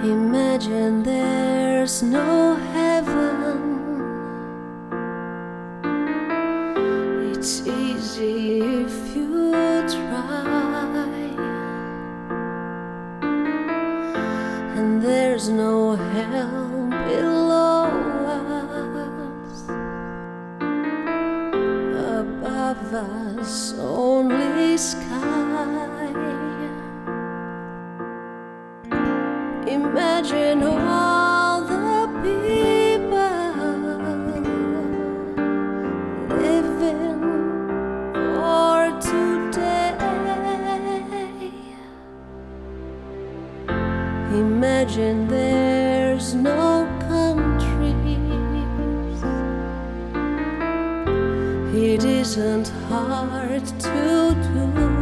Imagine there's no heaven. It's easy if you try, and there's no hell below us. Above us only sky. Imagine all the people living for today. Imagine there's no countries. It isn't hard to do.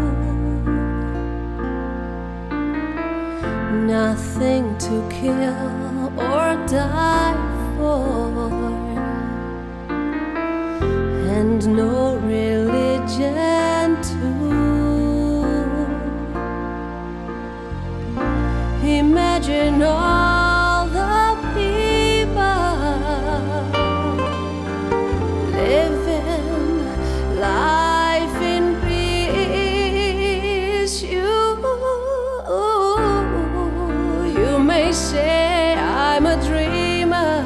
Nothing to kill or die for, and no religion too. Imagine all the people living life in peace. You may say I'm a dreamer,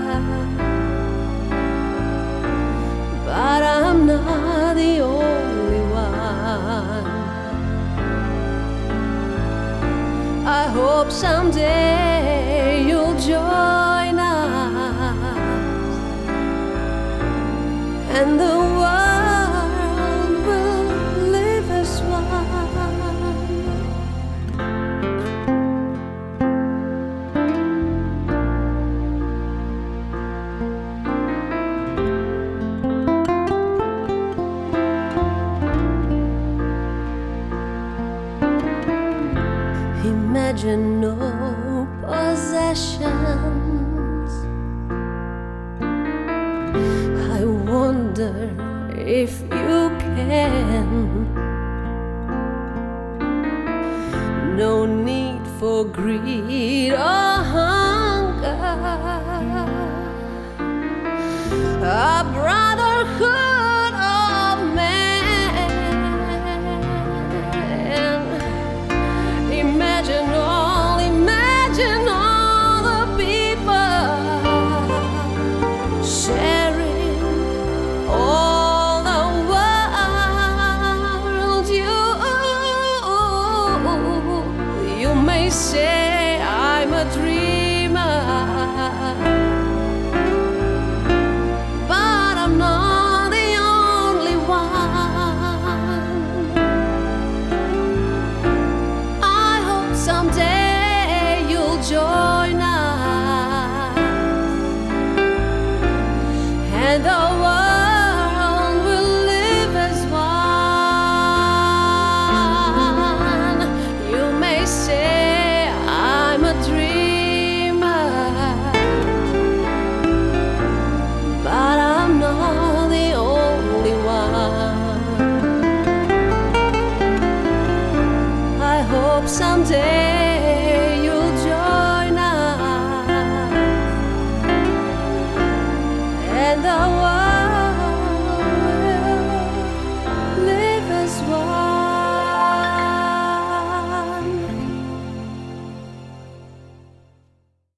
but I'm not the only one. I hope someday you'll join us, and the world will live as one. Imagine no possessions. I wonder if you can. No need for greed or hunger. A brotherhood of men. Imagine all the people sharing all the world. You may say I'm a dreamer, but I'm not the only one. I hope someday you'll join us, and the world will live as one. You may say I'm a dreamer, but I'm not the only one. I hope someday you'll join us, and the